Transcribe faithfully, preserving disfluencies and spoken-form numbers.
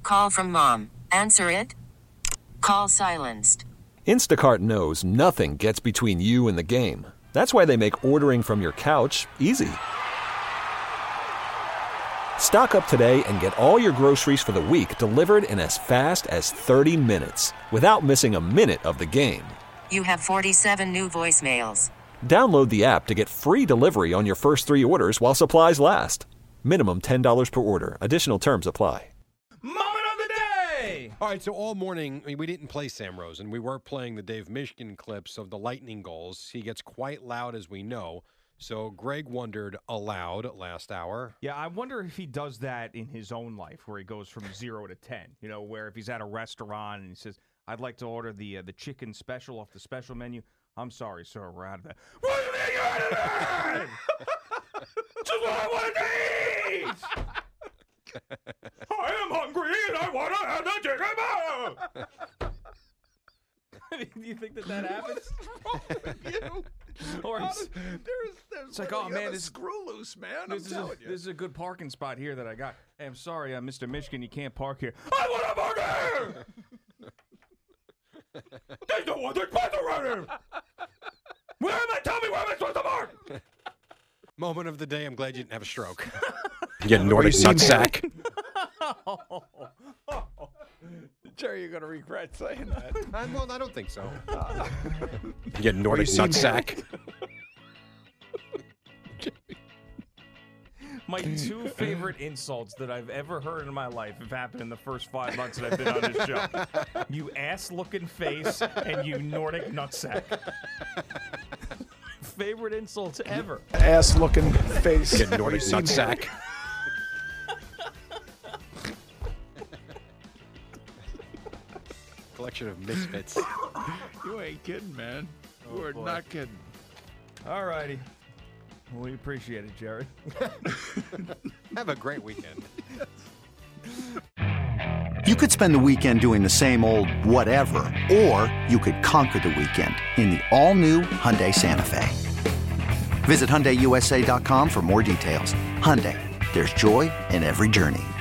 call from mom. Answer it. Call silenced. Instacart knows nothing gets between you and the game. That's why they make ordering from your couch easy. Stock up today and get all your groceries for the week delivered in as fast as thirty minutes without missing a minute of the game. You have forty-seven new voicemails. Download the app to get free delivery on your first three orders while supplies last. Minimum ten dollars per order. Additional terms apply. Moment of the day! All right, so all morning, I mean, we didn't play Sam Rosen. We were playing the Dave Mishkin clips of the lightning goals. He gets quite loud, as we know. So Greg wondered aloud last hour. Yeah, I wonder if he does that in his own life, where he goes from zero to ten. You know, where if he's at a restaurant and he says, I'd like to order the uh, the chicken special off the special menu. I'm sorry, sir, we're out of that. What do you mean you're out of that? Just what I want to eat! I am hungry and I want to have the chicken bowl! Do you think that that happens? What's wrong with you? Or How did- there's, there's it's like, oh, man, a this- screw loose, man. I'm This is, a, telling you. this is a good parking spot here that I got. Hey, I'm sorry, uh, Mister Michigan, you can't park here. I want a burger! There's no other place around here! Where am I? Tell me where am I supposed to park? Moment of the day, I'm glad you didn't have a stroke. You Nordic nutsack. Jerry, you're going to regret saying that. Uh, well, I don't think so. Uh, You Nordic nutsack. My two favorite insults that I've ever heard in my life have happened in the first five months that I've been on this show. You ass-looking face and you Nordic nutsack. Favorite insults ever. Ass-looking face. You Nordic nutsack. Collection of misfits. You ain't kidding, man. Oh, you are boy. not kidding. All righty. We appreciate it, Jerry. Have a great weekend. You could spend the weekend doing the same old whatever, or you could conquer the weekend in the all-new Hyundai Santa Fe. Visit Hyundai U S A dot com for more details. Hyundai, there's joy in every journey.